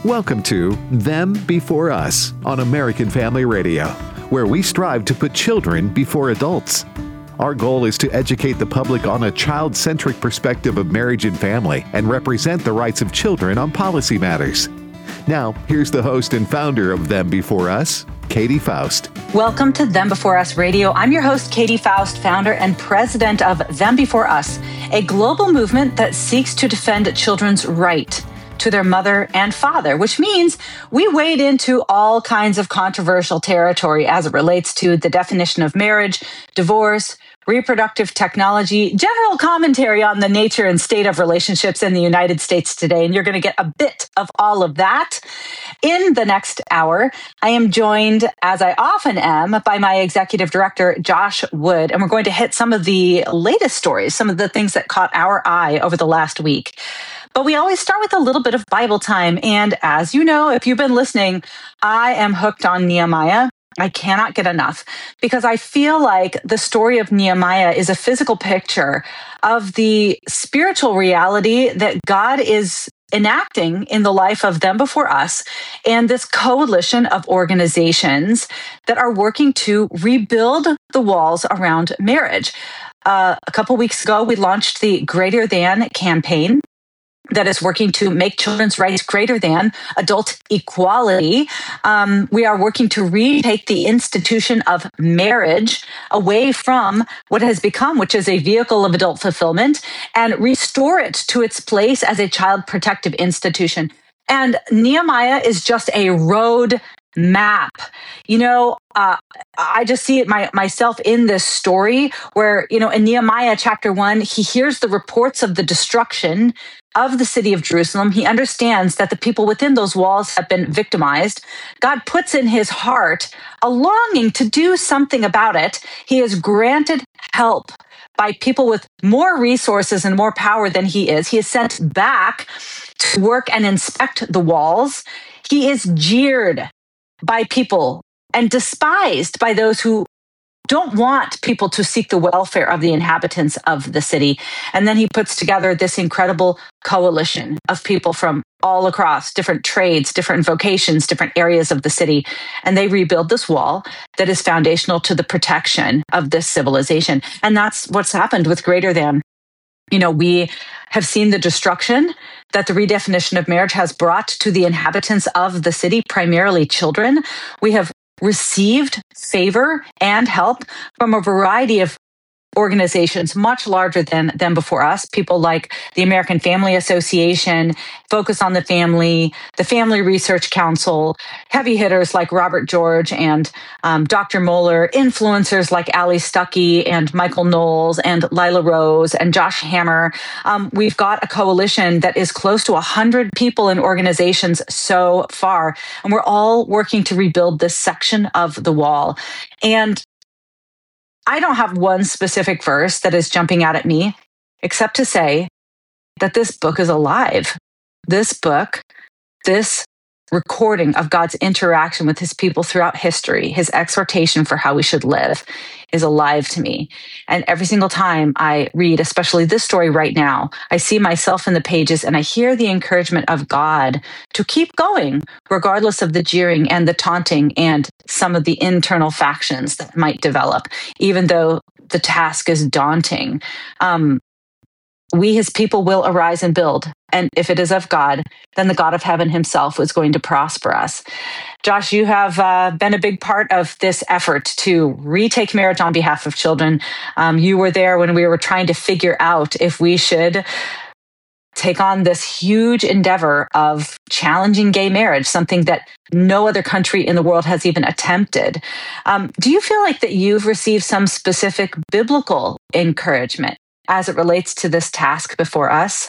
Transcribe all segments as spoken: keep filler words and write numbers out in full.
Welcome to Them Before Us on American Family Radio, where we strive to put children before adults. Our goal is to educate the public on a child-centric perspective of marriage and family and represent the rights of children on policy matters. Now, here's the host and founder of Them Before Us, Katie Faust. Welcome to Them Before Us Radio. I'm your host, Katie Faust, founder and president of Them Before Us, a global movement that seeks to defend children's right to their mother and father, which means we wade into all kinds of controversial territory as it relates to the definition of marriage, divorce, reproductive technology, general commentary on the nature and state of relationships in the United States today. And you're going to get a bit of all of that. In the next hour, I am joined, as I often am, by my executive director, Josh Wood. And we're going to hit some of the latest stories, some of the things that caught our eye over the last week. But we always start with a little bit of Bible time. And as you know, if you've been listening, I am hooked on Nehemiah. I cannot get enough because I feel like the story of Nehemiah is a physical picture of the spiritual reality that God is enacting in the life of Them Before Us and this coalition of organizations that are working to rebuild the walls around marriage. Uh, a couple weeks ago, we launched the Greater Than campaign that is working to make children's rights greater than adult equality. Um, we are working to retake the institution of marriage away from what it has become, which is a vehicle of adult fulfillment, and restore it to its place as a child protective institution. And Nehemiah is just a road map. You know, uh, I just see it my, myself in this story where, you know, in Nehemiah chapter one, he hears the reports of the destruction of the city of Jerusalem. He understands that the people within those walls have been victimized. God puts in his heart a longing to do something about it. He is granted help by people with more resources and more power than he is. He is sent back to work and inspect the walls. He is jeered by people and despised by those who don't want people to seek the welfare of the inhabitants of the city. And then he puts together this incredible coalition of people from all across different trades, different vocations, different areas of the city. And they rebuild this wall that is foundational to the protection of this civilization. And that's what's happened with Greater Than. You know, we have seen the destruction that the redefinition of marriage has brought to the inhabitants of the city, primarily children. We have received favor and help from a variety of organizations much larger than Them Before Us, people like the American Family Association, Focus on the Family, the Family Research Council, heavy hitters like Robert George and um, Doctor Moeller, influencers like Ali Stuckey and Michael Knowles and Lila Rose and Josh Hammer. Um, we've got a coalition that is close to one hundred people and organizations so far, and we're all working to rebuild this section of the wall. And I don't have one specific verse that is jumping out at me, except to say that this book is alive. This book, this recording of God's interaction with his people throughout history, his exhortation for how we should live, is alive to me. And every single time I read, especially this story right now, I see myself in the pages and I hear the encouragement of God to keep going, regardless of the jeering and the taunting and some of the internal factions that might develop, even though the task is daunting. Um, we, his people, will arise and build. And if it is of God, then the God of heaven himself is going to prosper us. Josh, you have uh, been a big part of this effort to retake marriage on behalf of children. Um, you were there when we were trying to figure out if we should take on this huge endeavor of challenging gay marriage, something that no other country in the world has even attempted. Um, do you feel like that you've received some specific biblical encouragement as it relates to this task before us?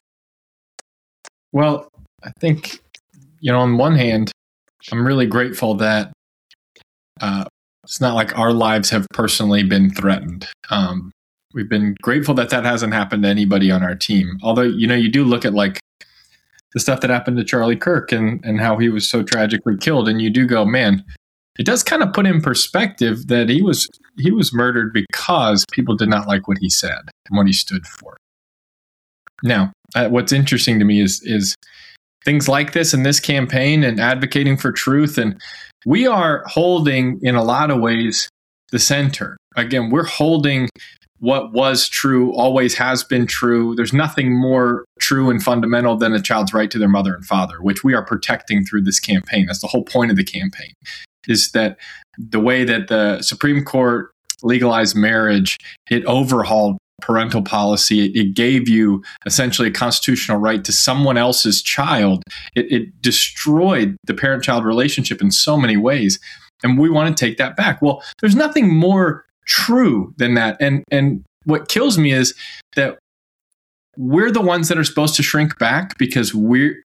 Well, I think, you know, on one hand, I'm really grateful that uh, it's not like our lives have personally been threatened. Um, we've been grateful that that hasn't happened to anybody on our team. Although, you know, you do look at like the stuff that happened to Charlie Kirk and, and how he was so tragically killed. And you do go, man, it does kind of put in perspective that he was he was murdered because people did not like what he said and what he stood for. Now, uh, what's interesting to me is is things like this in this campaign and advocating for truth. And we are holding, in a lot of ways, the center. Again, we're holding what was true, always has been true. There's nothing more true and fundamental than a child's right to their mother and father, which we are protecting through this campaign. That's the whole point of the campaign, is that the way that the Supreme Court legalized marriage, it overhauled parental policy. It, it gave you essentially a constitutional right to someone else's child. It, it destroyed the parent-child relationship in so many ways. And we want to take that back. Well, there's nothing more true than that. And, and what kills me is that we're the ones that are supposed to shrink back because we're,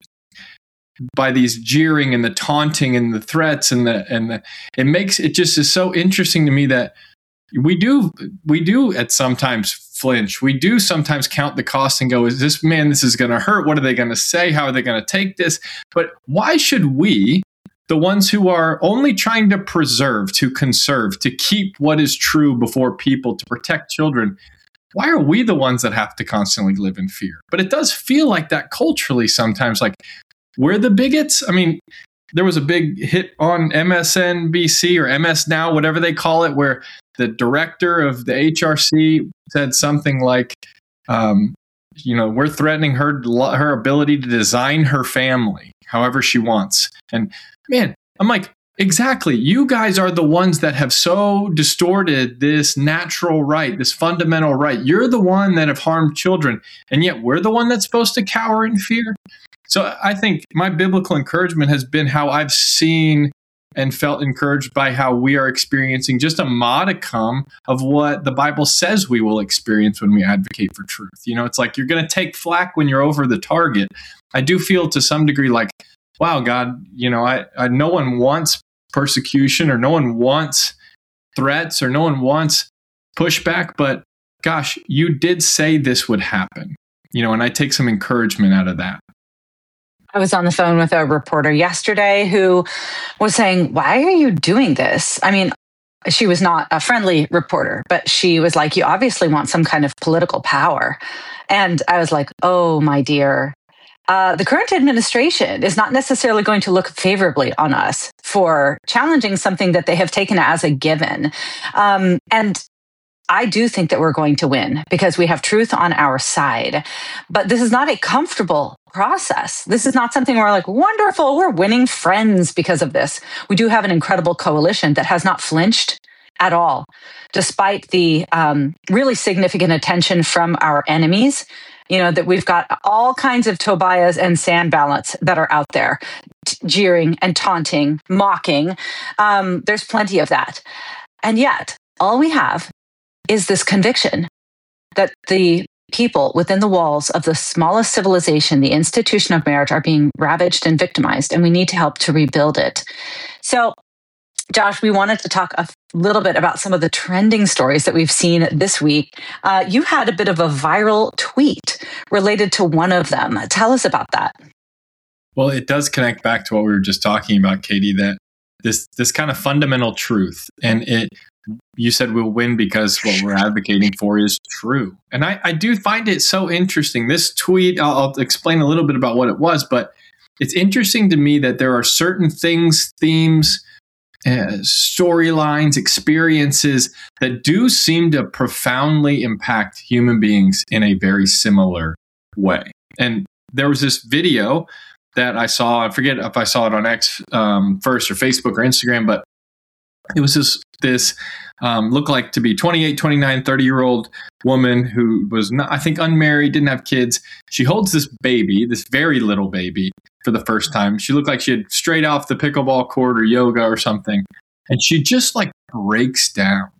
by these jeering and the taunting and the threats and the, and the, it makes, it just is so interesting to me that we do, we do at sometimes flinch. We do sometimes count the cost and go, is this, man, this is going to hurt. What are they going to say? How are they going to take this? But why should we, the ones who are only trying to preserve, to conserve, to keep what is true before people, to protect children, why are we the ones that have to constantly live in fear? But it does feel like that culturally sometimes, like we're the bigots. I mean, there was a big hit on M S N B C or M S Now, whatever they call it, where the director of the H R C said something like, um, you know, we're threatening her her ability to design her family however she wants. And man, I'm like, exactly. You guys are the ones that have so distorted this natural right, this fundamental right. You're the one that have harmed children, and yet we're the one that's supposed to cower in fear. So I think my biblical encouragement has been how I've seen and felt encouraged by how we are experiencing just a modicum of what the Bible says we will experience when we advocate for truth. You know, it's like you're going to take flack when you're over the target. I do feel to some degree like, wow, God, you know, I, I no one wants persecution or no one wants threats or no one wants pushback, but gosh, you did say this would happen, you know, and I take some encouragement out of that. I was on the phone with a reporter yesterday who was saying, why are you doing this? I mean, she was not a friendly reporter, but she was like, you obviously want some kind of political power. And I was like, oh, my dear, uh, the current administration is not necessarily going to look favorably on us for challenging something that they have taken as a given. Um, and I do think that we're going to win because we have truth on our side. But this is not a comfortable process. This is not something where we're like, wonderful, we're winning friends because of this. We do have an incredible coalition that has not flinched at all, despite the um, really significant attention from our enemies. You know, that we've got all kinds of Tobias and Sanballats that are out there t- jeering and taunting, mocking. Um, there's plenty of that. And yet, all we have is this conviction that the people within the walls of the smallest civilization, the institution of marriage, are being ravaged and victimized, and we need to help to rebuild it. So, Josh, we wanted to talk a little bit about some of the trending stories that we've seen this week. Uh, you had a bit of a viral tweet related to one of them. Tell us about that. Well, it does connect back to what we were just talking about, Katie, that this this kind of fundamental truth, and it you said we'll win because what we're advocating for is true. And I, I do find it so interesting. This tweet, I'll, I'll explain a little bit about what it was, but it's interesting to me that there are certain things, themes, uh, storylines, experiences that do seem to profoundly impact human beings in a very similar way. And there was this video that I saw, I forget if I saw it on X um, first or Facebook or Instagram, but it was this, this um, looked like to be twenty-eight, twenty-nine, thirty year old woman who was not, I think, unmarried, didn't have kids. She holds this baby, this very little baby, for the first time. She looked like she had straight off the pickleball court or yoga or something. And she just like breaks down.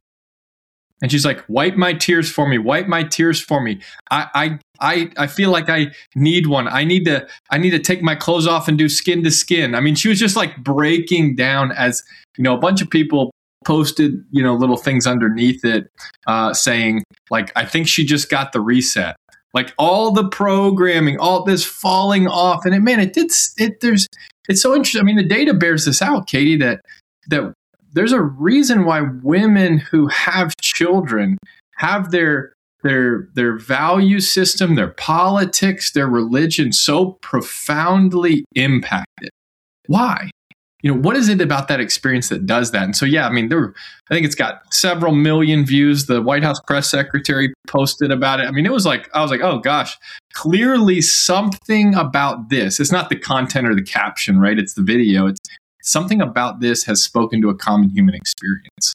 And she's like, wipe my tears for me, wipe my tears for me. I, I, I, I feel like I need one. I need to, I need to take my clothes off and do skin to skin. I mean, she was just like breaking down as, you know, a bunch of people posted, you know, little things underneath it uh, saying like, I think she just got the reset. Like all the programming, all this falling off. And it, man, it did, it, there's, it's so interesting. I mean, the data bears this out, Katie, that, that, there's a reason why women who have children have their their their value system, their politics, their religion so profoundly impacted. Why? You know, what is it about that experience that does that? And so, yeah, I mean, there, I think it's got several million views. The White House press secretary posted about it. I mean, it was like, I was like, oh gosh, clearly something about this. It's not the content or the caption, right? It's the video. It's something about this has spoken to a common human experience.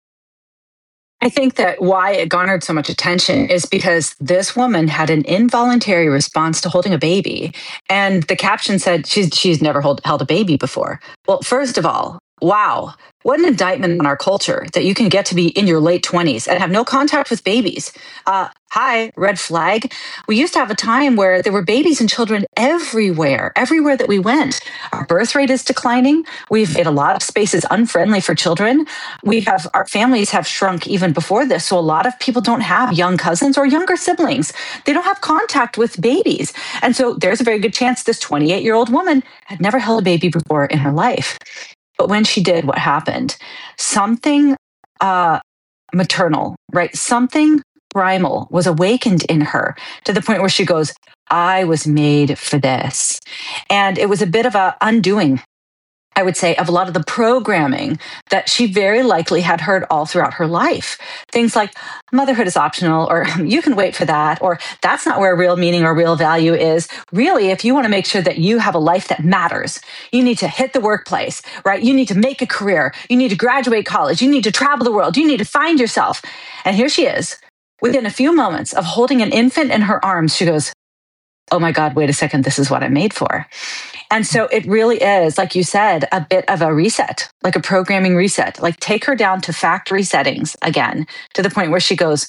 I think that why it garnered so much attention is because this woman had an involuntary response to holding a baby. And the caption said she's, she's never hold, held a baby before. Well, first of all, wow, what an indictment on our culture that you can get to be in your late twenties and have no contact with babies. Uh, hi, red flag. We used to have a time where there were babies and children everywhere, everywhere that we went. Our birth rate is declining. We've made a lot of spaces unfriendly for children. We have, our families have shrunk even before this. So a lot of people don't have young cousins or younger siblings. They don't have contact with babies. And so there's a very good chance this twenty-eight-year-old woman had never held a baby before in her life. But when she did, what happened? Something uh, maternal, right? Something primal was awakened in her to the point where she goes, I was made for this. And it was a bit of a undoing, I would say, of a lot of the programming that she very likely had heard all throughout her life. Things like motherhood is optional, or you can wait for that, or that's not where real meaning or real value is. Really, if you want to make sure that you have a life that matters, you need to hit the workplace, right? You need to make a career. You need to graduate college. You need to travel the world. You need to find yourself. And here she is. Within a few moments of holding an infant in her arms, she goes, oh my God, wait a second, this is what I'm made for. And so it really is, like you said, a bit of a reset, like a programming reset, like take her down to factory settings again, to the point where she goes,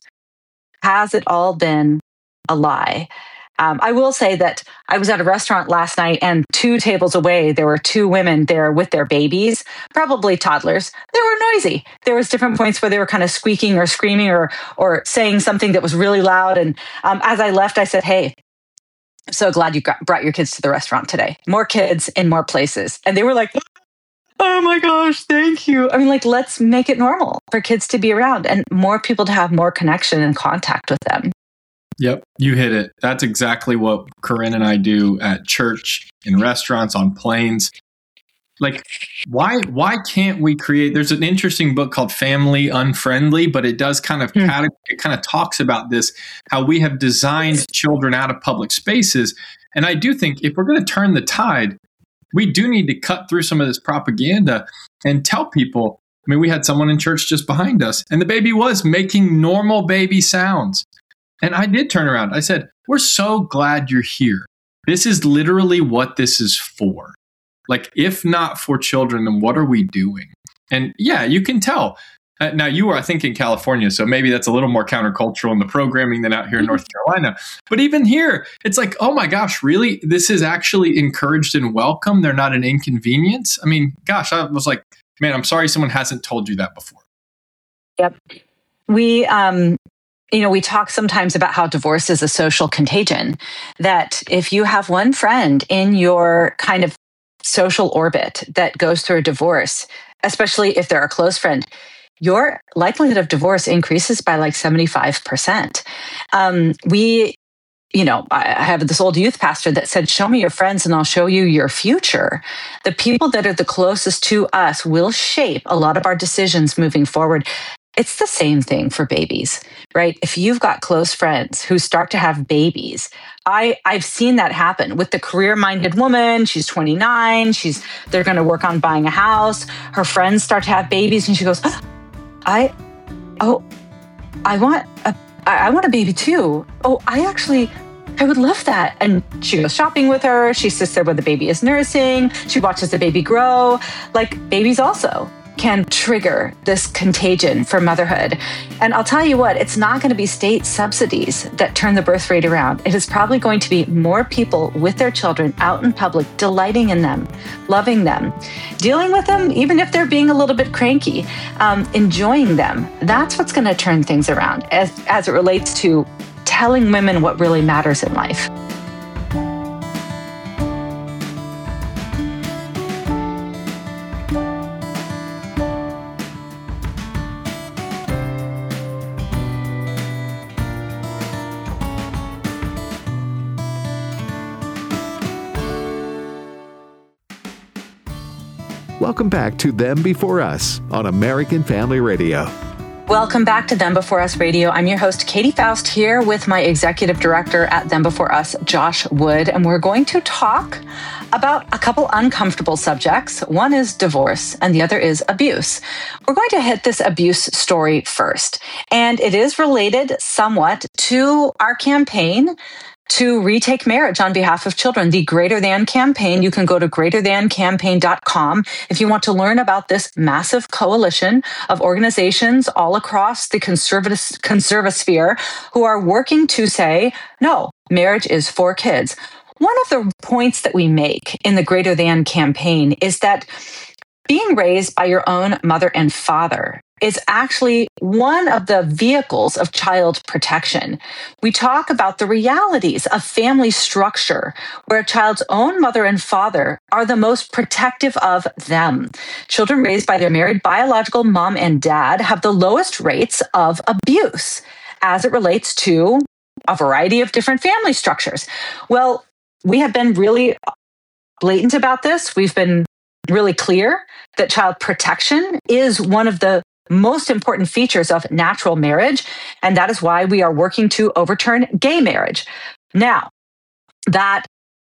has it all been a lie? Um, I will say that I was at a restaurant last night and two tables away, there were two women there with their babies, probably toddlers. They were noisy. There was different points where they were kind of squeaking or screaming or or saying something that was really loud. And um, as I left, I said, hey, I'm so glad you got, brought your kids to the restaurant today. More kids in more places. And they were like, oh my gosh, thank you. I mean, like, let's make it normal for kids to be around and more people to have more connection and contact with them. Yep, you hit it. That's exactly what Corinne and I do at church, in restaurants, on planes. Like, why why can't we create? There's an interesting book called Family Unfriendly, but it does kind of mm. cate- it kind of talks about this, how we have designed children out of public spaces. And I do think if we're going to turn the tide, we do need to cut through some of this propaganda and tell people. I mean, we had someone in church just behind us, and the baby was making normal baby sounds. And I did turn around. I said, we're so glad you're here. This is literally what this is for. Like, if not for children, then what are we doing? And yeah, you can tell. Uh, now, you are, I think, in California, so maybe that's a little more countercultural in the programming than out here in North Carolina. But even here, it's like, oh my gosh, really? This is actually encouraged and welcome. They're not an inconvenience. I mean, gosh, I was like, man, I'm sorry someone hasn't told you that before. Yep. We, um, you know, we talk sometimes about how divorce is a social contagion, that if you have one friend in your kind of social orbit that goes through a divorce, especially if they're a close friend, your likelihood of divorce increases by like seventy-five percent. Um, we, you know, I have this old youth pastor that said, show me your friends and I'll show you your future. The people that are the closest to us will shape a lot of our decisions moving forward. It's the same thing for babies, right? If you've got close friends who start to have babies, I, I've seen that happen with the career-minded woman. She's twenty-nine. She's they're going to work on buying a house. Her friends start to have babies, and she goes, oh, "I, oh, I want a, I want a baby too. Oh, I actually, I would love that." And she goes shopping with her. She sits there when the baby is nursing. She watches the baby grow. Like, babies also can trigger this contagion for motherhood. And I'll tell you what, it's not going to be state subsidies that turn the birth rate around. It is probably going to be more people with their children out in public, delighting in them, loving them, dealing with them, even if they're being a little bit cranky, um, enjoying them. That's what's going to turn things around as, as it relates to telling women what really matters in life. Welcome back to Them Before Us on American Family Radio. Welcome back to Them Before Us Radio. I'm your host, Katie Faust, here with my executive director at Them Before Us, Josh Wood, and we're going to talk about a couple uncomfortable subjects. One is divorce, and the other is abuse. We're going to hit this abuse story first, and it is related somewhat to our campaign to retake marriage on behalf of children, the Greater Than campaign. You can go to greater than campaign dot com if you want to learn about this massive coalition of organizations all across the conservative conservasphere who are working to say, no, marriage is for kids. One of the points that we make in the Greater Than campaign is that being raised by your own mother and father is actually one of the vehicles of child protection. We talk about the realities of family structure, where a child's own mother and father are the most protective of them. Children raised by their married biological mom and dad have the lowest rates of abuse as it relates to a variety of different family structures. Well, we have been really blatant about this. We've been really clear that child protection is one of the most important features of natural marriage, and that is why we are working to overturn gay marriage. Now, that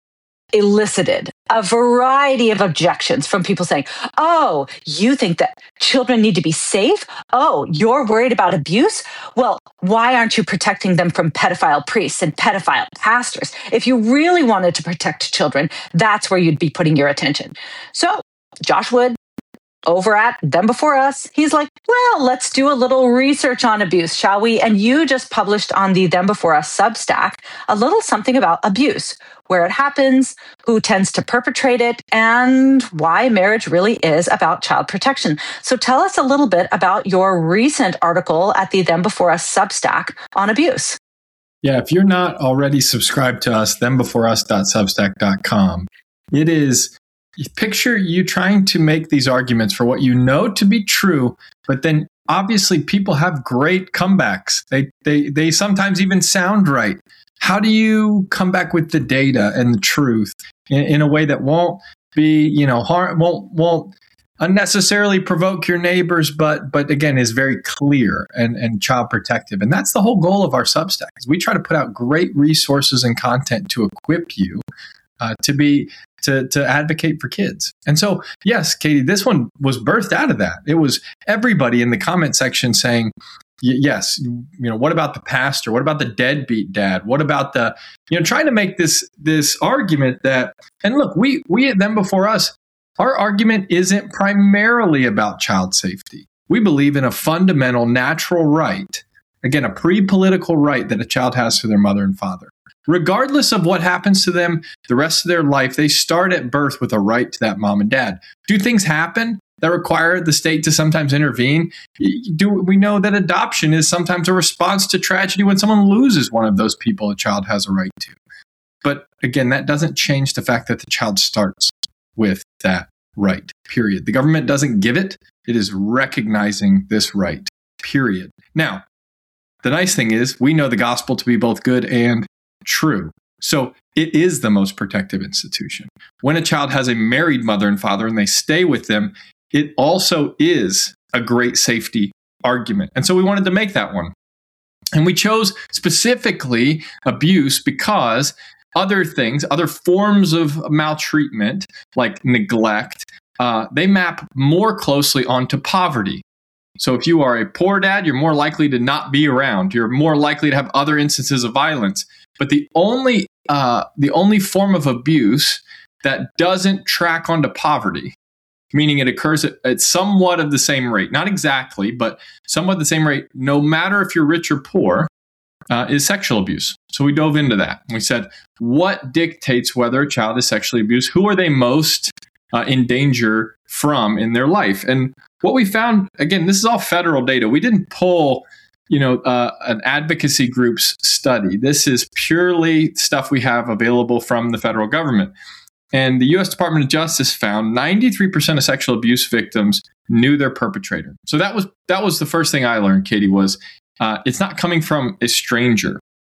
elicited a variety of objections from people saying, oh, you think that children need to be safe? Oh, you're worried about abuse? Well, why aren't you protecting them from pedophile priests and pedophile pastors? If you really wanted to protect children, that's where you'd be putting your attention. So, Josh Wood, over at Them Before Us, he's like, well, let's do a little research on abuse, shall we? And you just published on the Them Before Us Substack a little something about abuse, where it happens, who tends to perpetrate it, and why marriage really is about child protection. So tell us a little bit about your recent article at the Them Before Us Substack on abuse. Yeah, if you're not already subscribed to us, them before us dot substack dot com, it is picture you trying to make these arguments for what you know to be true, but then obviously people have great comebacks. They they they sometimes even sound right. How do you come back with the data and the truth in, in a way that won't be, you know, harm, won't won't unnecessarily provoke your neighbors, but but again is very clear and and child protective? And that's the whole goal of our Substack. Is we try to put out great resources and content to equip you uh, to be. To, to advocate for kids. And so, yes, Katie, this one was birthed out of that. It was everybody in the comment section saying, yes, you know, what about the pastor? What about the deadbeat dad? What about the, you know, trying to make this this argument that, and look, we we at Them Before Us, our argument isn't primarily about child safety. We believe in a fundamental natural right, again, a pre-political right that a child has to their mother and father. Regardless of what happens to them the rest of their life, they start at birth with a right to that mom and dad. Do things happen that require the state to sometimes intervene? Do we know that adoption is sometimes a response to tragedy when someone loses one of those people a child has a right to? But again, that doesn't change the fact that the child starts with that right, period. The government doesn't give it. It is recognizing this right, period. Now, the nice thing is we know the gospel to be both good and true. So it is the most protective institution. When a child has a married mother and father and they stay with them, it also is a great safety argument. And so we wanted to make that one. And we chose specifically abuse because other things, other forms of maltreatment like neglect, uh, they map more closely onto poverty. So if you are a poor dad, you're more likely to not be around. You're more likely to have other instances of violence. But the only uh, the only form of abuse that doesn't track onto poverty, meaning it occurs at, at somewhat of the same rate, not exactly, but somewhat the same rate, no matter if you're rich or poor, uh, is sexual abuse. So we dove into that. And we said, what dictates whether a child is sexually abused? Who are they most uh, in danger from in their life? And what we found, again, this is all federal data. We didn't pull you know, uh, an advocacy group's study. This is purely stuff we have available from the federal government. And the U S Department of Justice found ninety-three percent of sexual abuse victims knew their perpetrator. So that was that was the first thing I learned, Katie, was uh, it's not coming from a stranger.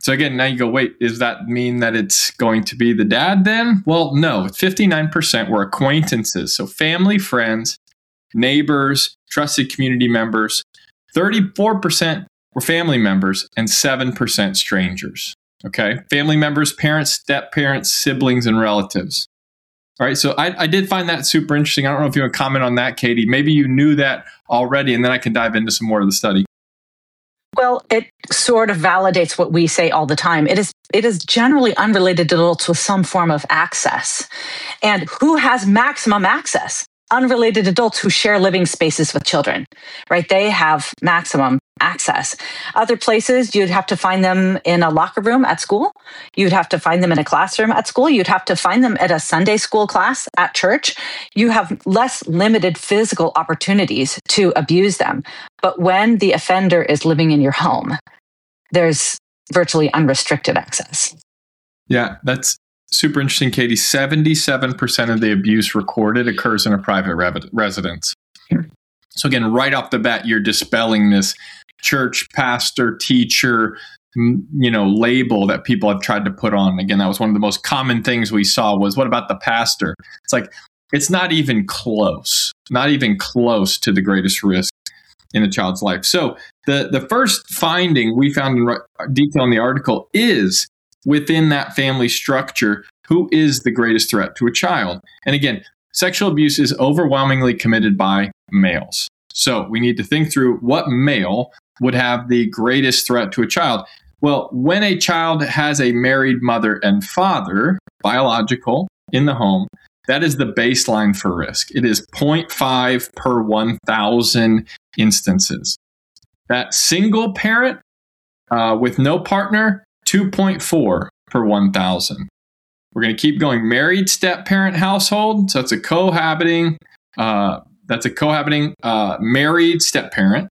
So again, now you go, wait, does that mean that it's going to be the dad then? Well, no, fifty-nine percent were acquaintances. So family, friends, neighbors, trusted community members. thirty-four percent were family members and seven percent strangers. Okay. Family members, parents, step parents, siblings, and relatives. All right. So I, I did find that super interesting. I don't know if you want to comment on that, Katie. Maybe you knew that already, and then I can dive into some more of the study. Well, it sort of validates what we say all the time. It is it is generally unrelated adults with some form of access. And who has maximum access? Unrelated adults who share living spaces with children, right? They have maximum access. Other places, you'd have to find them in a locker room at school. You'd have to find them in a classroom at school. You'd have to find them at a Sunday school class at church. You have less limited physical opportunities to abuse them. But when the offender is living in your home, there's virtually unrestricted access. Yeah, that's super interesting, Katie. seventy-seven percent of the abuse recorded occurs in a private re- residence. So again, right off the bat, you're dispelling this church, pastor, teacher, you know, label that people have tried to put on. Again, that was one of the most common things we saw was, what about the pastor? It's like, it's not even close, not even close to the greatest risk in a child's life. So the, the first finding we found in detail in the article is within that family structure, who is the greatest threat to a child? And again, sexual abuse is overwhelmingly committed by males. So we need to think through what male would have the greatest threat to a child. Well, when a child has a married mother and father, biological, in the home, that is the baseline for risk. It is zero point five per one thousand instances. That single parent uh, with no partner, two point four per one thousand. We're going to keep going. Married step-parent household, so that's a cohabiting, uh, that's a cohabiting uh, married step-parent,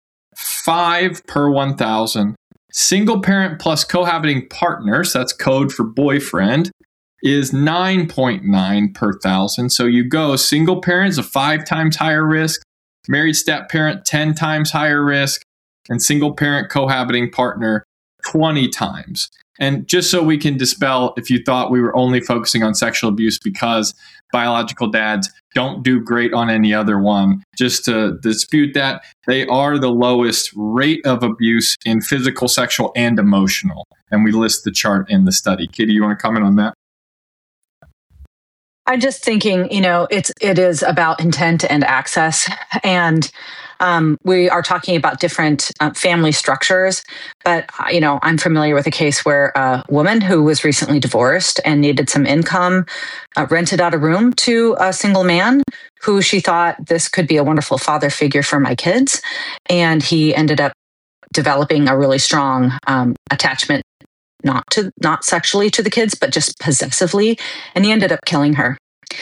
five per one thousand. Single parent plus cohabiting partners, that's code for boyfriend, is nine point nine per thousand. So you go single parent is a five times higher risk, married step-parent ten times higher risk, and single parent cohabiting partner twenty times. And just so we can dispel if you thought we were only focusing on sexual abuse because biological dads don't do great on any other one, just to dispute that, they are the lowest rate of abuse in physical, sexual, and emotional. And we list the chart in the study. Katie, you want to comment on that? I'm just thinking, you know, it's it is about intent and access, and um, we are talking about different uh, family structures. But you know, I'm familiar with a case where a woman who was recently divorced and needed some income uh, rented out a room to a single man who she thought, this could be a wonderful father figure for my kids, and he ended up developing a really strong um, attachment. Not to not sexually to the kids, but just possessively, and he ended up killing her.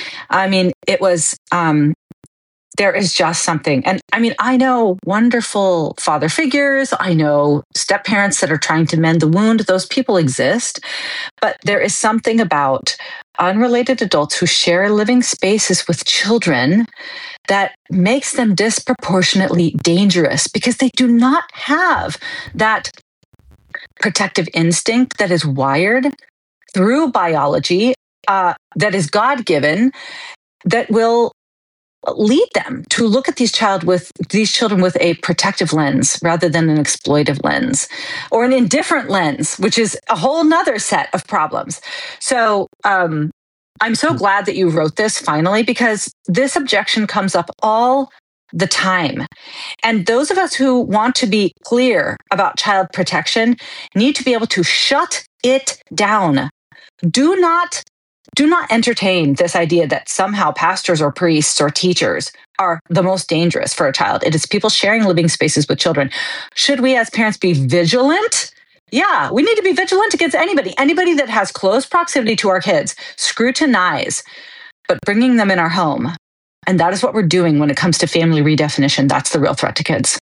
I mean, it was. Um, there is just something, and I mean, I know wonderful father figures. I know step parents that are trying to mend the wound. Those people exist, but there is something about unrelated adults who share living spaces with children that makes them disproportionately dangerous because they do not have that protective instinct that is wired through biology, uh, that is God-given, that will lead them to look at these child with these children with a protective lens rather than an exploitive lens, or an indifferent lens, which is a whole nother set of problems. So um, I'm so glad that you wrote this finally, because this objection comes up all the time. And those of us who want to be clear about child protection need to be able to shut it down. Do not, do not entertain this idea that somehow pastors or priests or teachers are the most dangerous for a child. It is people sharing living spaces with children. Should we as parents be vigilant? Yeah, we need to be vigilant against anybody, anybody that has close proximity to our kids, scrutinize, but bringing them in our home. And that is what we're doing when it comes to family redefinition. That's the real threat to kids.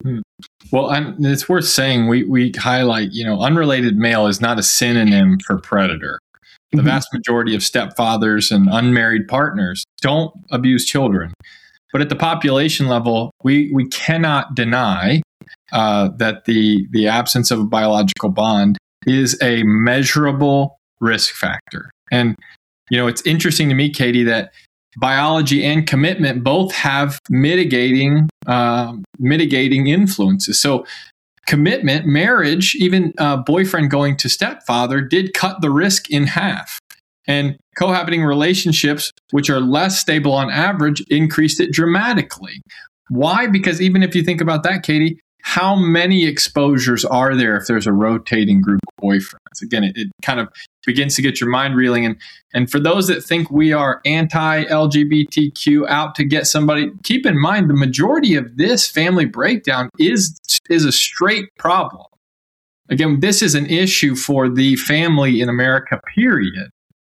Well, and it's worth saying we we highlight, you know, unrelated male is not a synonym for predator. The mm-hmm. vast majority of stepfathers and unmarried partners don't abuse children. But at the population level, we, we cannot deny uh, that the, the absence of a biological bond is a measurable risk factor. And, you know, it's interesting to me, Katie, that biology and commitment both have mitigating uh, mitigating influences. So commitment, marriage, even uh, boyfriend going to stepfather did cut the risk in half. And cohabiting relationships, which are less stable on average, increased it dramatically. Why? Because even if you think about that, Katie, how many exposures are there if there's a rotating group of boyfriends? Again, it, it kind of begins to get your mind reeling. And, and for those that think we are anti-L G B T Q, out to get somebody, keep in mind the majority of this family breakdown is, is a straight problem. Again, this is an issue for the family in America, period.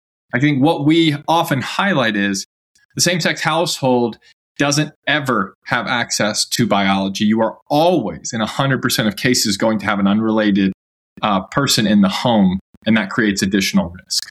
I think what we often highlight is the same-sex household doesn't ever have access to biology. You are always, in one hundred percent of cases, going to have an unrelated uh, person in the home, and that creates additional risk.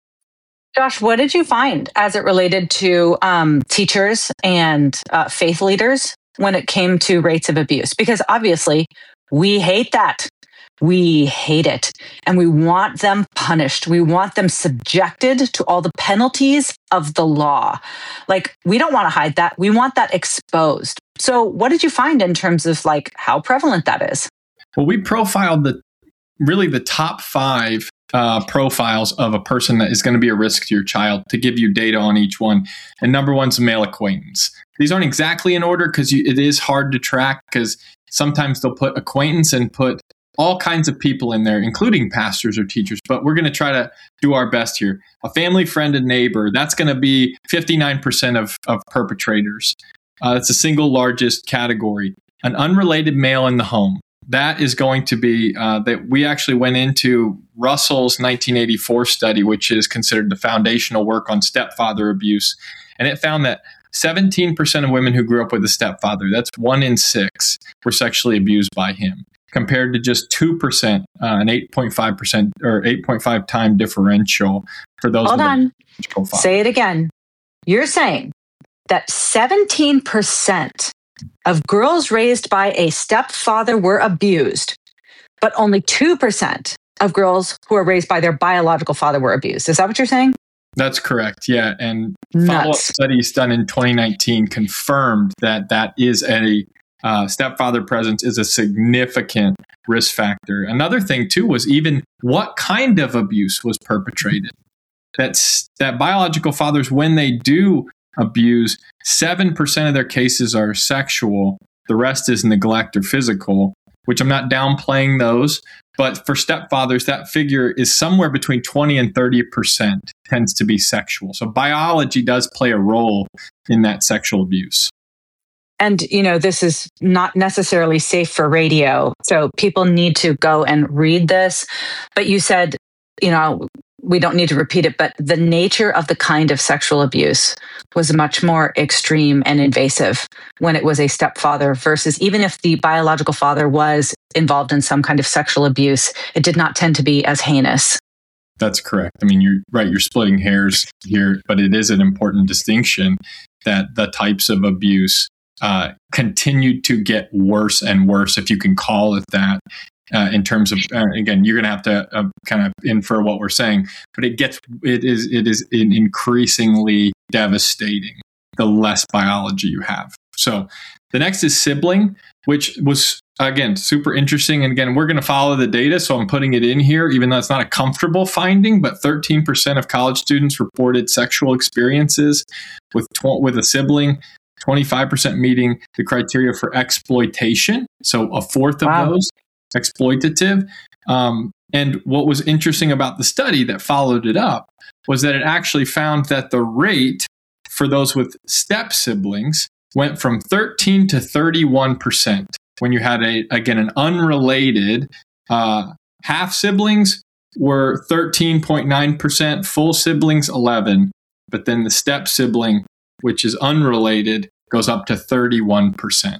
Josh, what did you find as it related to um, teachers and uh, faith leaders when it came to rates of abuse? Because obviously, we hate that. We hate it. And we want them punished. We want them subjected to all the penalties of the law. Like, we don't want to hide that. We want that exposed. So what did you find in terms of like how prevalent that is? Well, we profiled the really the top five uh, profiles of a person that is going to be a risk to your child to give you data on each one. And number one's a male acquaintance. These aren't exactly in order because it is hard to track, because sometimes they'll put acquaintance and put all kinds of people in there, including pastors or teachers, but we're going to try to do our best here. A family, friend, and neighbor, that's going to be fifty-nine percent of, of perpetrators. Uh, that's the single largest category. An unrelated male in the home, that is going to be, uh, that we actually went into Russell's nineteen eighty-four study, which is considered the foundational work on stepfather abuse. And it found that seventeen percent of women who grew up with a stepfather, that's one in six, were sexually abused by him, compared to just two percent, uh, an eight point five percent or eight point five time differential for those. Hold on. Say it again. You're saying that seventeen percent of girls raised by a stepfather were abused, but only two percent of girls who are raised by their biological father were abused. Is that what you're saying? That's correct. Yeah. And follow-up studies done in twenty nineteen confirmed that that is a Uh, stepfather presence is a significant risk factor. Another thing, too, was even what kind of abuse was perpetrated. That's, that biological fathers, when they do abuse, seven percent of their cases are sexual. The rest is neglect or physical, which I'm not downplaying those. But for stepfathers, that figure is somewhere between twenty and thirty percent tends to be sexual. So biology does play a role in that sexual abuse. And, you know, this is not necessarily safe for radio, so people need to go and read this. But you said, you know, we don't need to repeat it, but the nature of the kind of sexual abuse was much more extreme and invasive when it was a stepfather versus even if the biological father was involved in some kind of sexual abuse, it did not tend to be as heinous. That's correct. I mean, you're right, you're splitting hairs here, but it is an important distinction that the types of abuse Uh, continued to get worse and worse, if you can call it that, uh, in terms of, uh, again, you're going to have to uh, kind of infer what we're saying, but it gets, it is, it is increasingly devastating the less biology you have. So the next is sibling, which was, again, super interesting. And again, we're going to follow the data, so I'm putting it in here, even though it's not a comfortable finding, but thirteen percent of college students reported sexual experiences with tw- with a sibling. twenty-five percent meeting the criteria for exploitation. So a fourth of wow. those exploitative. Um, and what was interesting about the study that followed it up was that it actually found that the rate for those with step siblings went from thirteen to thirty-one percent when you had a, again, an unrelated uh, half siblings were thirteen point nine percent, full siblings eleven, but then the step sibling, which is unrelated, goes up to thirty-one percent.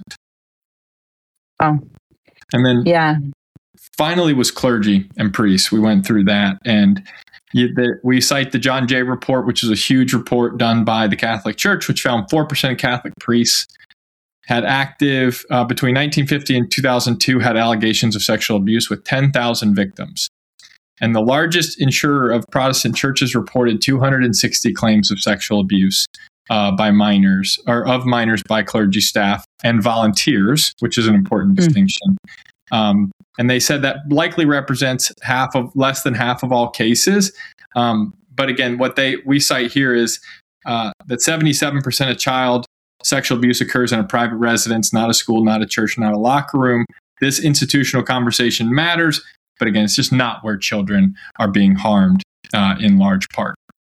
Oh. And then yeah. finally was clergy and priests. We went through that. And you, the, we cite the John Jay report, which is a huge report done by the Catholic Church, which found four percent of Catholic priests had active, uh, between nineteen fifty and two thousand two, had allegations of sexual abuse with ten thousand victims. And the largest insurer of Protestant churches reported two hundred sixty claims of sexual abuse uh, by minors, or of minors by clergy staff and volunteers, which is an important mm. distinction. Um, and they said that likely represents half of less than half of all cases. Um, but again, what they we cite here is uh, that seventy-seven percent of child sexual abuse occurs in a private residence, not a school, not a church, not a locker room. This institutional conversation matters, but again, it's just not where children are being harmed uh, in large part.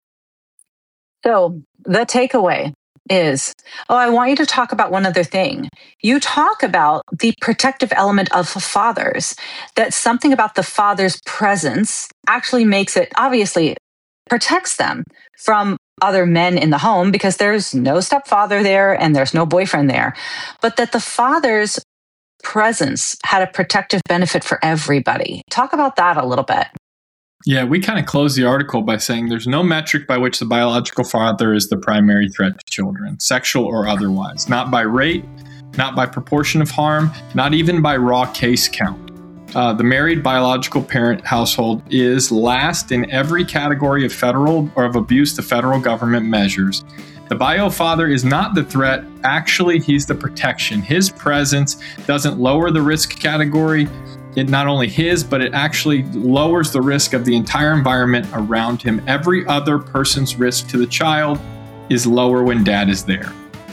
So the takeaway is, oh, I want you to talk about one other thing. You talk about the protective element of fathers, that something about the father's presence actually makes it, obviously, protects them from other men in the home because there's no stepfather there and there's no boyfriend there, but that the father's presence had a protective benefit for everybody. Talk about that a little bit. Yeah, we kind of close the article by saying there's no metric by which the biological father is the primary threat to children, sexual or otherwise, not by rate, not by proportion of harm, not even by raw case count. Uh, the married biological parent household is last in every category of federal or of abuse the federal government measures. The bio father is not the threat. Actually, he's the protection. His presence doesn't lower the risk category. It not only his, but it actually lowers the risk of the entire environment around him. Every other person's risk to the child is lower when dad is there.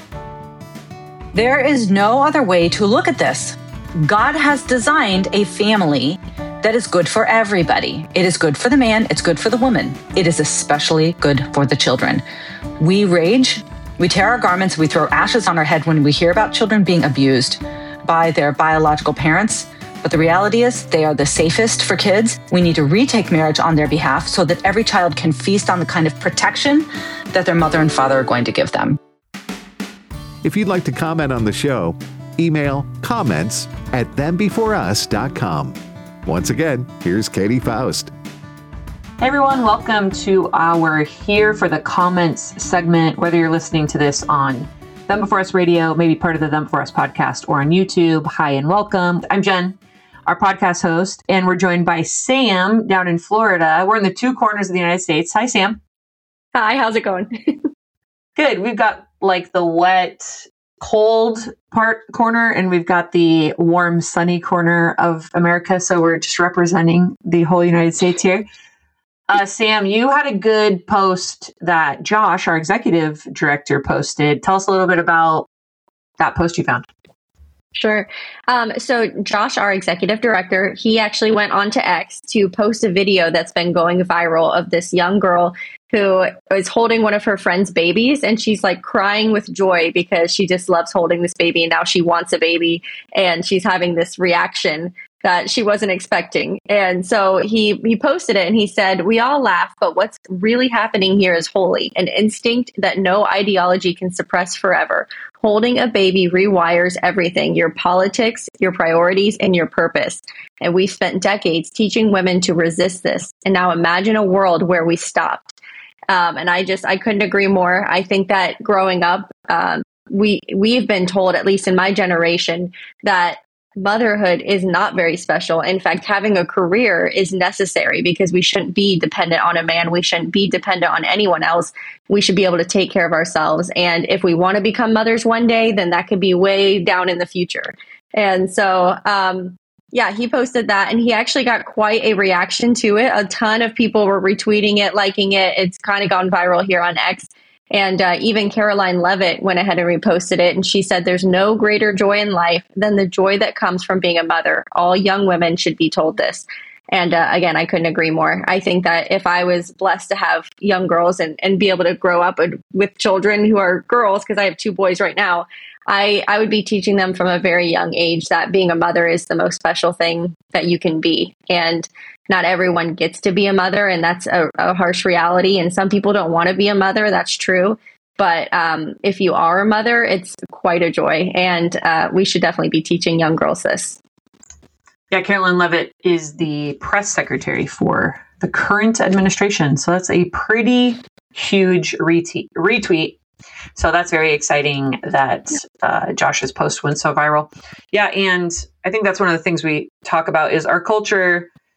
There is no other way to look at this. God has designed a family that is good for everybody. It is good for the man. It's good for the woman. It is especially good for the children. We rage, we tear our garments, we throw ashes on our head when we hear about children being abused by their biological parents. But the reality is they are the safest for kids. We need to retake marriage on their behalf so that every child can feast on the kind of protection that their mother and father are going to give them. If you'd like to comment on the show, email comments at them before us dot com. Once again, here's Katie Faust. Hey everyone, welcome to our Here for the Comments segment. Whether you're listening to this on Them Before Us Radio, maybe part of the Them Before Us podcast, or on YouTube, hi and welcome. I'm Jen, our podcast host, and we're joined by Sam down in Florida. We're in the two corners of the United States. Hi, Sam. Hi, how's it going? Good. We've got like the wet, cold part corner, and we've got the warm, sunny corner of America. So we're just representing the whole United States here. Uh, Sam, you had a good post that Josh, our executive director, posted. Tell us a little bit about that post you found. Sure. Um, so Josh, our executive director, he actually went on to X to post a video that's been going viral of this young girl who is holding one of her friend's babies, and she's like crying with joy because she just loves holding this baby, and now she wants a baby, and she's having this reaction that she wasn't expecting. And so he he posted it and he said, "We all laugh, but what's really happening here is holy, an instinct that no ideology can suppress forever. Holding a baby rewires everything, your politics, your priorities, and your purpose. And we spent decades teaching women to resist this. And now imagine a world where we stopped." Um, and I just, I couldn't agree more. I think that growing up, um, we, we've been told, at least in my generation, that motherhood is not very special. In fact, having a career is necessary because we shouldn't be dependent on a man. We shouldn't be dependent on anyone else. We should be able to take care of ourselves. And if we want to become mothers one day, then that could be way down in the future. And so, um, yeah, he posted that and he actually got quite a reaction to it. A ton of people were retweeting it, liking it. It's kind of gone viral here on X. And uh, even Caroline Levitt went ahead and reposted it. And she said, "There's no greater joy in life than the joy that comes from being a mother. All young women should be told this." And uh, again, I couldn't agree more. I think that if I was blessed to have young girls and, and be able to grow up with, with children who are girls, because I have two boys right now, I, I would be teaching them from a very young age that being a mother is the most special thing that you can be. And not everyone gets to be a mother, and that's a, a harsh reality. And some people don't want to be a mother. That's true. But um, if you are a mother, it's quite a joy. And uh, we should definitely be teaching young girls this. Yeah, Caroline Levitt is the press secretary for the current administration. So that's a pretty huge retweet. retweet. So that's very exciting that uh, Josh's post went so viral. Yeah, and I think that's one of the things we talk about is our culture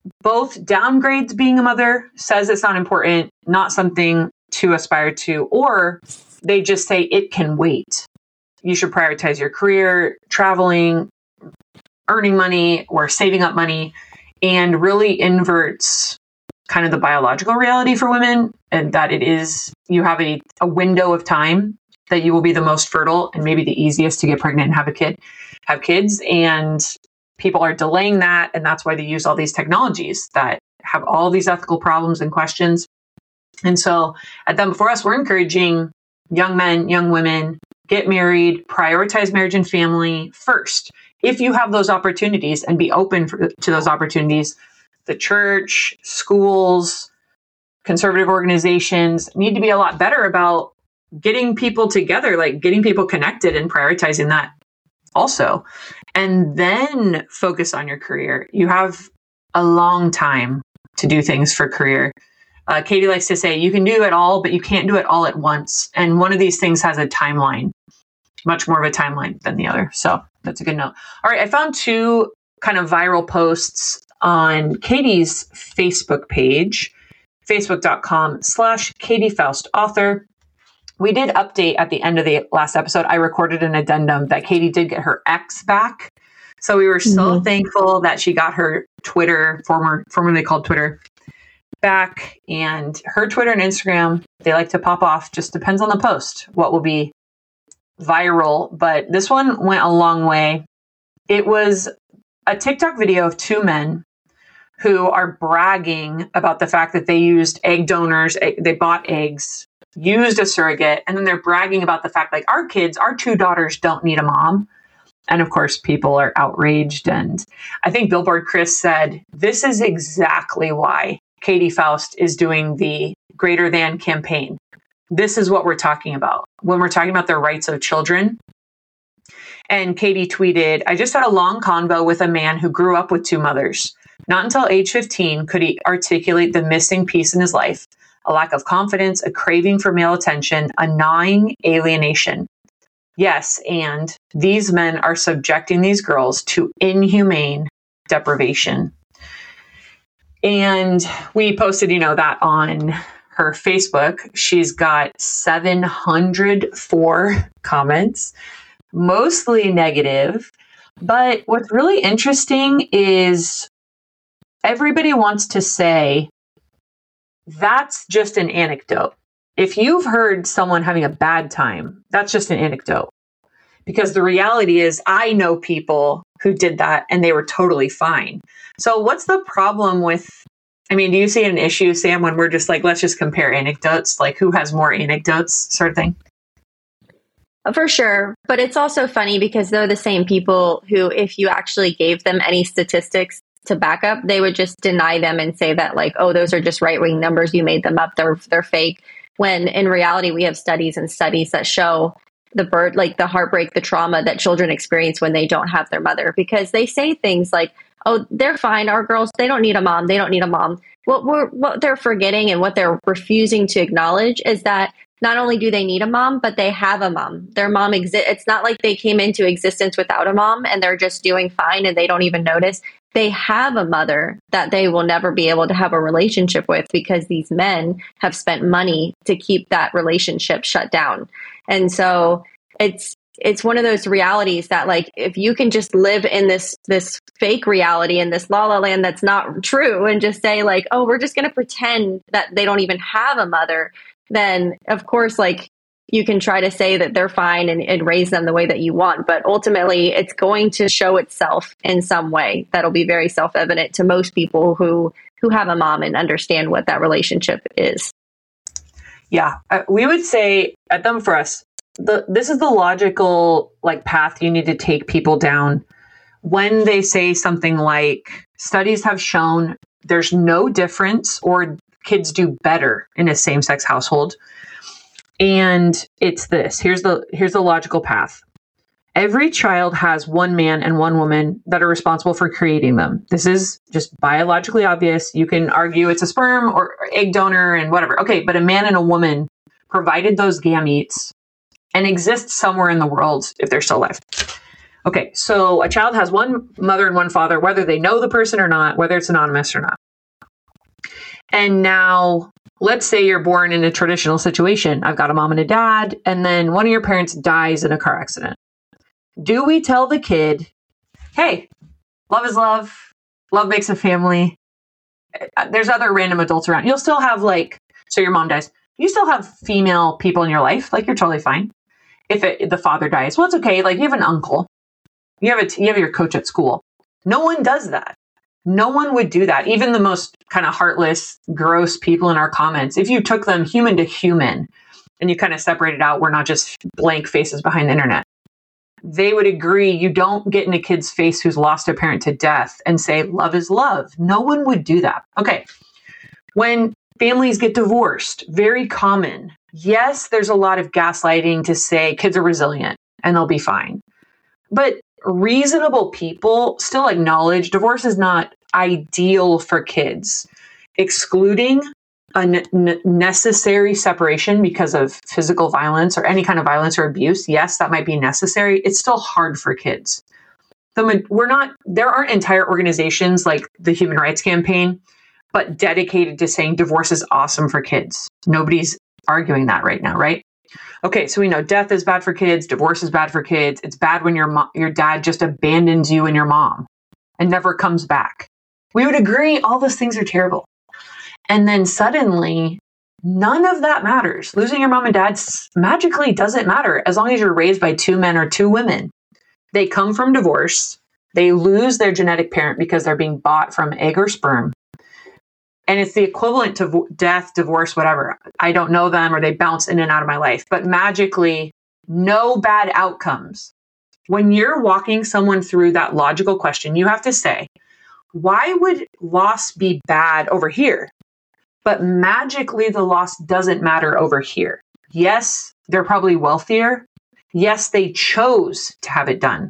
both downgrades being a mother, says it's not important, not something to aspire to, or they just say it can wait. You should prioritize your career, traveling, earning money, or saving up money, and really inverts kind of the biological reality for women, and that it is, you have a, a window of time that you will be the most fertile and maybe the easiest to get pregnant and have a kid, have kids. And people are delaying that. And that's why they use all these technologies that have all these ethical problems and questions. And so at Them Before Us, we're encouraging young men, young women, get married, prioritize marriage and family first. If you have those opportunities, and be open for, to those opportunities, the church, schools, conservative organizations need to be a lot better about getting people together, like getting people connected and prioritizing that also. And then focus on your career. You have a long time to do things for career. Uh, Katie likes to say, you can do it all, but you can't do it all at once. And one of these things has a timeline, much more of a timeline than the other. So that's a good note. All right. I found two kind of viral posts on Katie's Facebook page, facebook.com slash Katie Faust author. We did update at the end of the last episode. I recorded an addendum that Katie did get her ex back. So we were so mm-hmm. thankful that she got her Twitter, former formerly called Twitter, back. And her Twitter and Instagram, they like to pop off. Just depends on the post, what will be viral. But this one went a long way. It was a TikTok video of two men who are bragging about the fact that they used egg donors. They bought eggs, used a surrogate, and then they're bragging about the fact, like, our kids, our two daughters don't need a mom. And of course, people are outraged. And I think Billboard Chris said, this is exactly why Katie Faust is doing the Greater Than campaign. This is what we're talking about when we're talking about the rights of children. And Katie tweeted, I just had a long convo with a man who grew up with two mothers. Not until age fifteen could he articulate the missing piece in his life, a lack of confidence, a craving for male attention, a gnawing alienation. Yes, and these men are subjecting these girls to inhumane deprivation. And we posted, you know, that on her Facebook. She's got seven hundred four comments, mostly negative. But what's really interesting is everybody wants to say, that's just an anecdote. If you've heard someone having a bad time, that's just an anecdote. Because the reality is, I know people who did that and they were totally fine. So what's the problem with, I mean, do you see an issue, Sam, when we're just like, let's just compare anecdotes, like who has more anecdotes sort of thing? For sure. But it's also funny because they're the same people who, if you actually gave them any statistics to back up, they would just deny them and say that, like, oh, those are just right-wing numbers. You made them up. They're they're fake. When in reality, we have studies and studies that show the bird, like the heartbreak, the trauma that children experience when they don't have their mother, because they say things like, oh, they're fine. Our girls, they don't need a mom. They don't need a mom. What we're, what they're forgetting and what they're refusing to acknowledge is that not only do they need a mom, but they have a mom. Their mom exists. It's not like they came into existence without a mom and they're just doing fine and they don't even notice. They have a mother that they will never be able to have a relationship with because these men have spent money to keep that relationship shut down. And so it's it's one of those realities that, like, if you can just live in this this fake reality in this la la land that's not true and just say, like, oh, we're just going to pretend that they don't even have a mother, then of course, like, you can try to say that they're fine and, and raise them the way that you want. But ultimately, it's going to show itself in some way that'll be very self-evident to most people who who have a mom and understand what that relationship is. Yeah, uh, we would say at Them For Us, the, this is the logical, like, path you need to take people down when they say something like, studies have shown there's no difference or kids do better in a same-sex household. And it's this. Here's the here's the logical path. Every child has one man and one woman that are responsible for creating them. This is just biologically obvious. You can argue it's a sperm or egg donor and whatever. Okay, but a man and a woman provided those gametes and exist somewhere in the world if they're still alive. Okay, so a child has one mother and one father, whether they know the person or not, whether it's anonymous or not. And now, let's say you're born in a traditional situation. I've got a mom and a dad, and then one of your parents dies in a car accident. Do we tell the kid, hey, love is love, love makes a family, there's other random adults around. You'll still have like, so your mom dies, you still have female people in your life, like you're totally fine. If it, the father dies, well, it's okay. Like you have an uncle, you have a, you have your coach at school. No one does that. No one would do that. Even the most kind of heartless, gross people in our comments, if you took them human to human and you kind of separated out, we're not just blank faces behind the internet, they would agree you don't get in a kid's face who's lost a parent to death and say, love is love. No one would do that. Okay. When families get divorced, very common. Yes, there's a lot of gaslighting to say kids are resilient and they'll be fine. But reasonable people still acknowledge divorce is not ideal for kids. Excluding a n- necessary separation because of physical violence or any kind of violence or abuse, yes, that might be necessary. It's still hard for kids. The, we're not, there aren't entire organizations like the Human Rights Campaign, but dedicated to saying divorce is awesome for kids. Nobody's arguing that right now, right? Okay, so we know death is bad for kids, divorce is bad for kids. It's bad when your mo- your dad just abandons you and your mom and never comes back. We would agree all those things are terrible. And then suddenly, none of that matters. Losing your mom and dad magically doesn't matter as long as you're raised by two men or two women. They come from divorce. They lose their genetic parent because they're being bought from egg or sperm. And it's the equivalent to vo- death, divorce, whatever. I don't know them or they bounce in and out of my life. But magically, no bad outcomes. When you're walking someone through that logical question, you have to say, why would loss be bad over here? But magically, the loss doesn't matter over here. Yes, they're probably wealthier. Yes, they chose to have it done.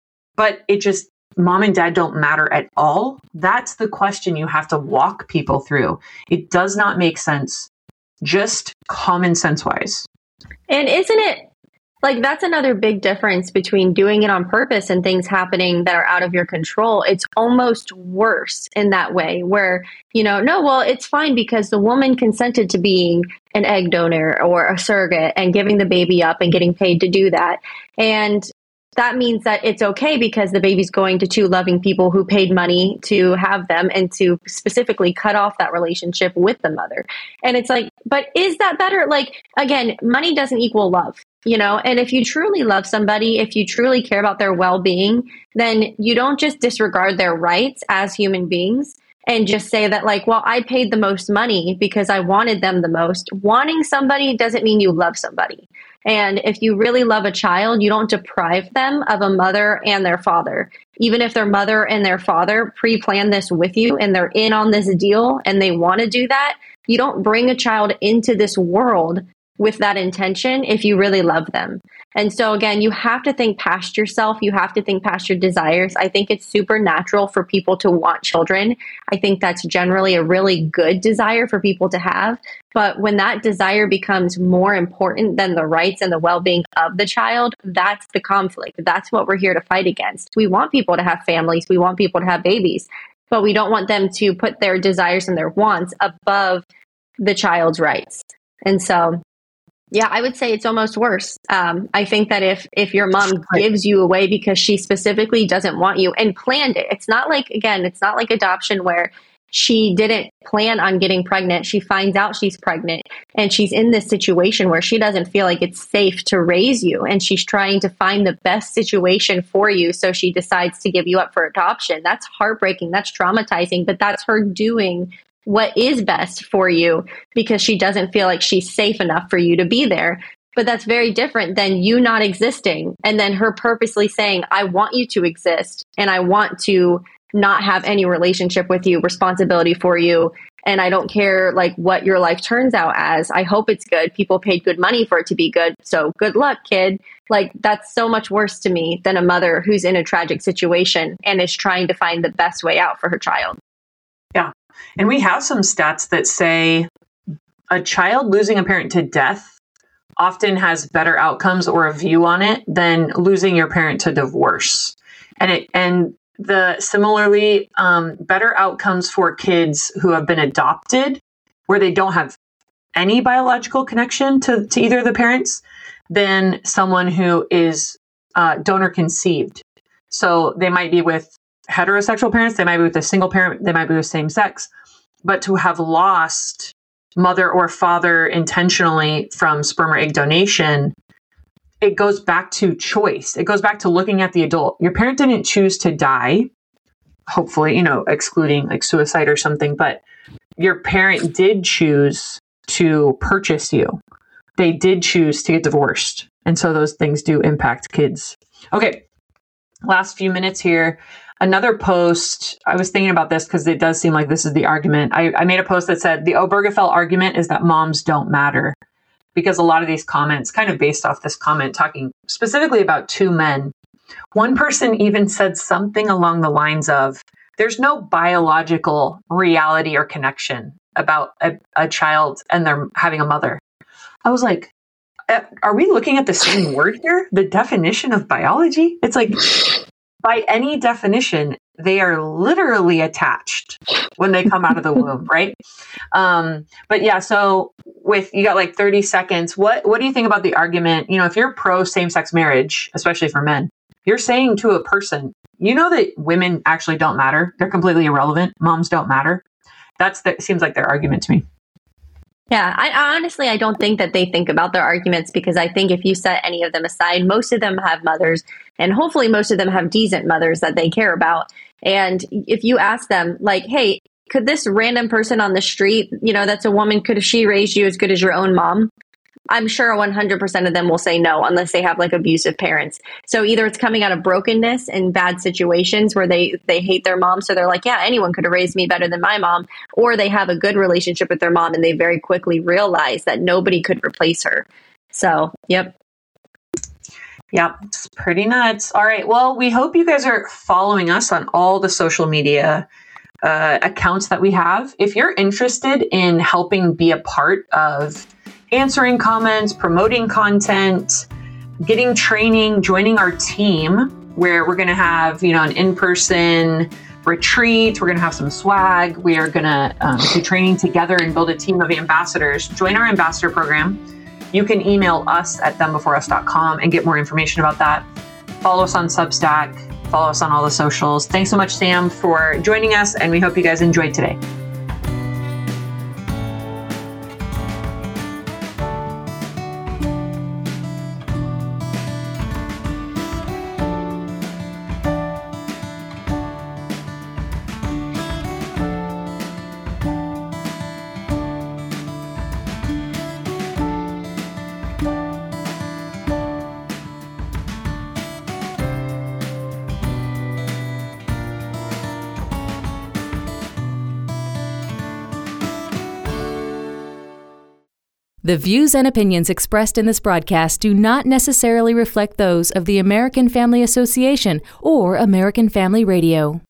But it just, mom and dad don't matter at all. That's the question you have to walk people through. It does not make sense, just common sense wise. And isn't it like that's another big difference between doing it on purpose and things happening that are out of your control? It's almost worse in that way where, you know, no, well, it's fine because the woman consented to being an egg donor or a surrogate and giving the baby up and getting paid to do that. And that means that it's okay because the baby's going to two loving people who paid money to have them and to specifically cut off that relationship with the mother. And it's like, but is that better? Like, again, money doesn't equal love, you know? And if you truly love somebody, if you truly care about their well-being, then you don't just disregard their rights as human beings and just say that like, well, I paid the most money because I wanted them the most. Wanting somebody doesn't mean you love somebody. And if you really love a child, you don't deprive them of a mother and their father. Even if their mother and their father pre-planned this with you and they're in on this deal and they want to do that, you don't bring a child into this world with that intention if you really love them. And so again, you have to think past yourself. You have to think past your desires. I think it's super natural for people to want children. I think that's generally a really good desire for people to have. But when that desire becomes more important than the rights and the well-being of the child, that's the conflict. That's what we're here to fight against. We want people to have families. We want people to have babies, but we don't want them to put their desires and their wants above the child's rights. And so yeah, I would say it's almost worse. Um, I think that if if your mom gives you away because she specifically doesn't want you and planned it, it's not like, again, it's not like adoption where she didn't plan on getting pregnant. She finds out she's pregnant and she's in this situation where she doesn't feel like it's safe to raise you. And she's trying to find the best situation for you. So she decides to give you up for adoption. That's heartbreaking. That's traumatizing, but that's her doing what is best for you because she doesn't feel like she's safe enough for you to be there. But that's very different than you not existing and then her purposely saying, I want you to exist and I want to not have any relationship with you, responsibility for you. And I don't care like what your life turns out as. I hope it's good. People paid good money for it to be good. So good luck, kid. Like that's so much worse to me than a mother who's in a tragic situation and is trying to find the best way out for her child. Yeah. And we have some stats that say a child losing a parent to death often has better outcomes or a view on it than losing your parent to divorce. And it and the similarly um, better outcomes for kids who have been adopted, where they don't have any biological connection to, to either of the parents, than someone who is uh, donor conceived. So they might be with heterosexual parents, they might be with a single parent, they might be with same sex, but to have lost mother or father intentionally from sperm or egg donation, it goes back to choice. It goes back to looking at the adult. Your parent didn't choose to die, hopefully, you know, excluding like suicide or something, but your parent did choose to purchase you. They did choose to get divorced. And so those things do impact kids. Okay, last few minutes here. Another post, I was thinking about this because it does seem like this is the argument. I, I made a post that said, the Obergefell argument is that moms don't matter. Because a lot of these comments, kind of based off this comment, talking specifically about two men. One person even said something along the lines of, there's no biological reality or connection about a, a child and they're having a mother. I was like, are we looking at the same word here? The definition of biology? It's like, by any definition, they are literally attached when they come out of the womb, right? Um, but yeah, so with, you got like thirty seconds. What, what do you think about the argument? You know, if you're pro same-sex marriage, especially for men, you're saying to a person, you know that women actually don't matter. They're completely irrelevant. Moms don't matter. That's that seems like their argument to me. Yeah, I honestly, I don't think that they think about their arguments, because I think if you set any of them aside, most of them have mothers, and hopefully most of them have decent mothers that they care about. And if you ask them, like, hey, could this random person on the street, you know, that's a woman, could she raise you as good as your own mom? I'm sure one hundred percent of them will say no, unless they have like abusive parents. So either it's coming out of brokenness and bad situations where they, they hate their mom. So they're like, yeah, anyone could have raised me better than my mom. Or they have a good relationship with their mom and they very quickly realize that nobody could replace her. So, yep. Yep, it's pretty nuts. All right. Well, we hope you guys are following us on all the social media uh, accounts that we have. If you're interested in helping be a part of answering comments, promoting content, getting training, joining our team, where we're going to have, you know, an in-person retreat. We're going to have some swag. We are going to um, do training together and build a team of ambassadors. Join our ambassador program. You can email us at them before us dot com and get more information about that. Follow us on Substack. Follow us on all the socials. Thanks so much, Sam, for joining us, and we hope you guys enjoyed today. The views and opinions expressed in this broadcast do not necessarily reflect those of the American Family Association or American Family Radio.